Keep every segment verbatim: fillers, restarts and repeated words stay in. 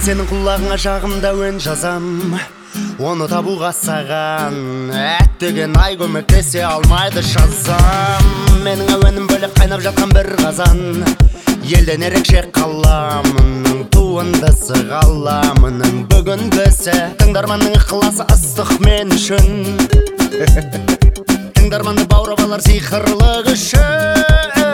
Мен сенің құлағыңа жағымда өн жазам, оны табуға саған әттеген ай көмектесе алмайды жазам. Менің әуенім бөлек қайнап жатқан бір қазан, елден ерекше қаламының туындысы ғаламының бүгінгісі. Тыңдарманның ықыласы ыстық мен үшін, тыңдарманды баурап алар сиқырлы күшің.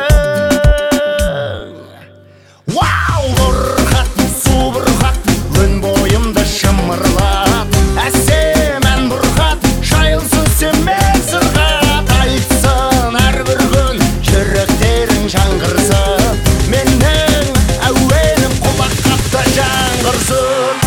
Вау, бұрқақ, су бұрқақ, өн бойымды шымырлат. Әсем ән бұрқат, жайылсын сен сырғат. Айтсын әрбір күн жүректерің жаңғырсын, менің әуенім құлақ қапта жаңғырсын.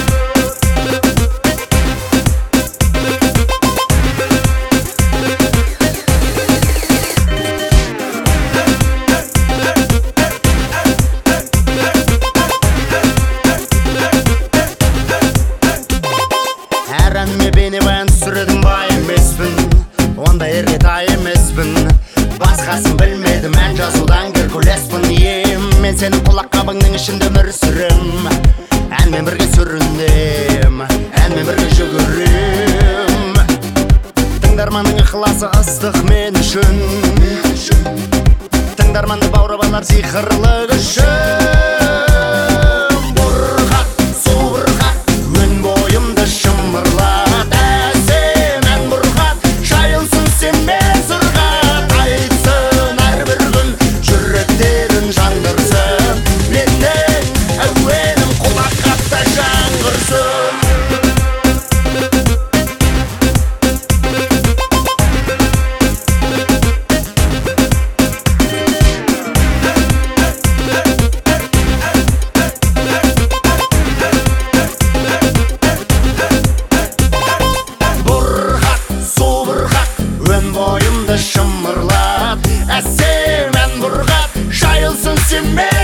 Әнме бейнебаян түсірдім бай емеспін, онда ерге тай емеспін. Басқасын білмедім, ән жазудан геркулеспін. Ем, мен сенің құлақ қабыңның ішінде өмір сүрем, әнмен бірге сүрінем, әнмен бірге жүгірем. Тыңдарманның ықыласы ыстық мен үшін, тыңдарманды баурап алар сиқырлы күшің. Шымырлат, әсем ән бұрғат, жайылсын сен